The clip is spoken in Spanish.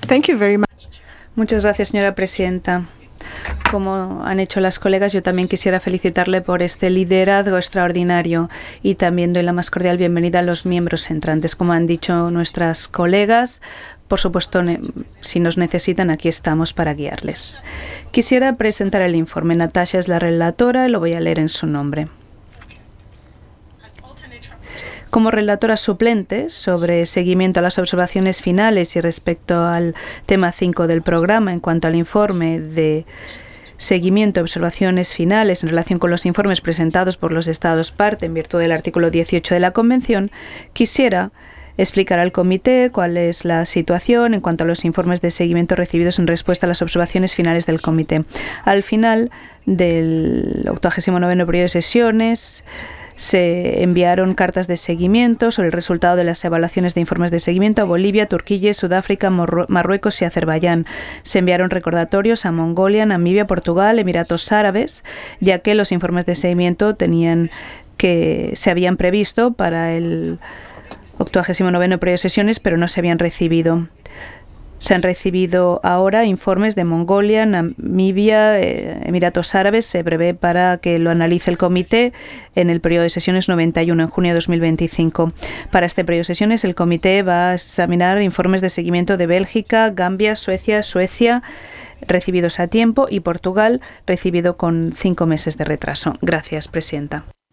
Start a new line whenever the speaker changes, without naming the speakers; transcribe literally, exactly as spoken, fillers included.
Thank you very much.
Muchas gracias, señora presidenta. Como han hecho las colegas, yo también quisiera felicitarle por este liderazgo extraordinario y también doy la más cordial bienvenida a los miembros entrantes. Como han dicho nuestras colegas, por supuesto, si nos necesitan, aquí estamos para guiarles. Quisiera presentar el informe. Natasha es la relatora, lo voy a leer en su nombre. Como relatora suplente sobre seguimiento a las observaciones finales y respecto al tema cinco del programa en cuanto al informe de seguimiento a observaciones finales en relación con los informes presentados por los Estados parte en virtud del artículo dieciocho de la Convención, quisiera explicar al comité cuál es la situación en cuanto a los informes de seguimiento recibidos en respuesta a las observaciones finales del comité. Al final del octogésimo noveno periodo de sesiones, se enviaron cartas de seguimiento sobre el resultado de las evaluaciones de informes de seguimiento a Bolivia, Turquía, Sudáfrica, Marruecos y Azerbaiyán. Se enviaron recordatorios a Mongolia, Namibia, Portugal, Emiratos Árabes, ya que los informes de seguimiento tenían que se habían previsto para el octogésimo noveno periodo de sesiones, pero no se habían recibido. Se han recibido ahora informes de Mongolia, Namibia, eh, Emiratos Árabes. Se prevé para que lo analice el comité en el periodo de sesiones noventa y uno, en junio de dos mil veinticinco. Para este periodo de sesiones, el comité va a examinar informes de seguimiento de Bélgica, Gambia, Suecia, Suecia, recibidos a tiempo, y Portugal, recibido con cinco meses de retraso. Gracias, presidenta.